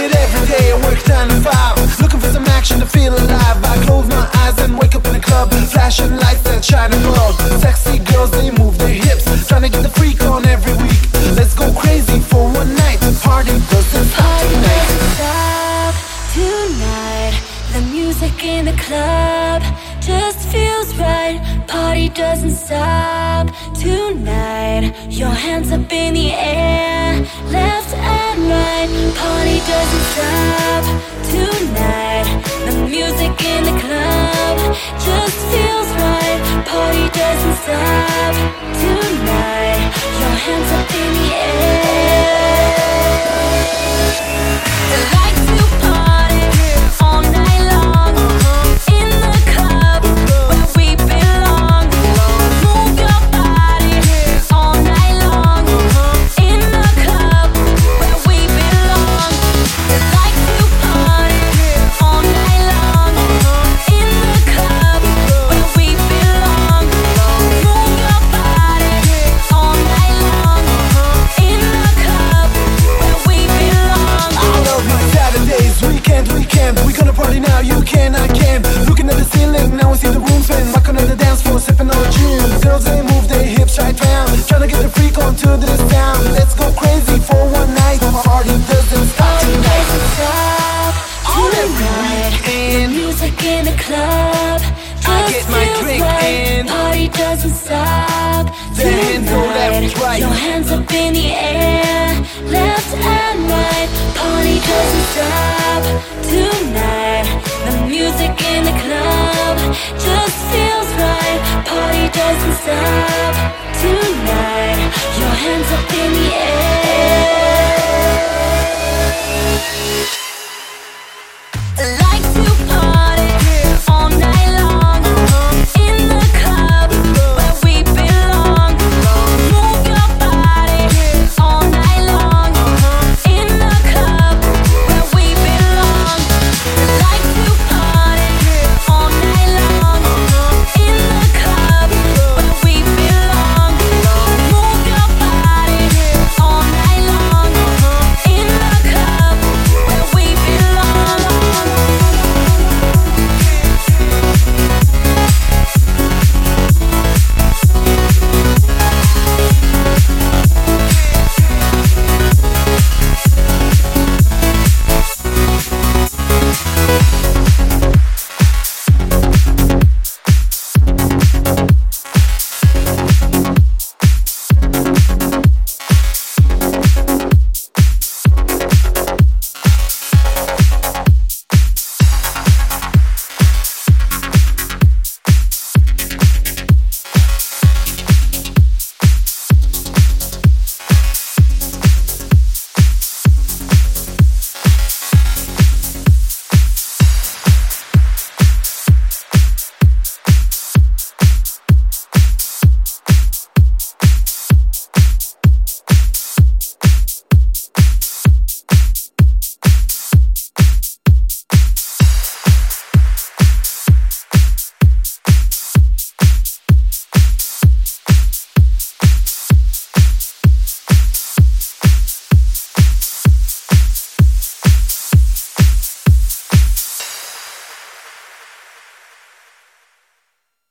it every day. I work 9 to 5, looking for some action to feel alive. I close my eyes and wake up in a club, flashing lights that shine above. Sexy girls, they move their hips, trying to get the freak on every week. Let's go crazy for one night. The party doesn't stop tonight. Stop tonight. The music in the club just feels right. Party doesn't stop tonight. Your hands up in the air, left and right. Party doesn't stop tonight. The music in the club just feels right. Party doesn't stop tonight. Your hands up in the air. I like to party all night long in the club where we belong. Move your body all night long in the club where we belong. I like to party all night long in the club where we belong. Move your body all night long in the club where we belong. I love it. Saturdays, weekend, we gonna party now. You can, I can. Looking at the ceiling, now I see the room spin. Rocking on the dance floor, sipping on a tune. Girls, they move their hips right round, trying to get the freak onto this town. Let's go crazy for one night. The party doesn't stop tonight. On every weekend, Music in the club I get my drink in. Party doesn't stop The hands go left, right. Your hands up in the air.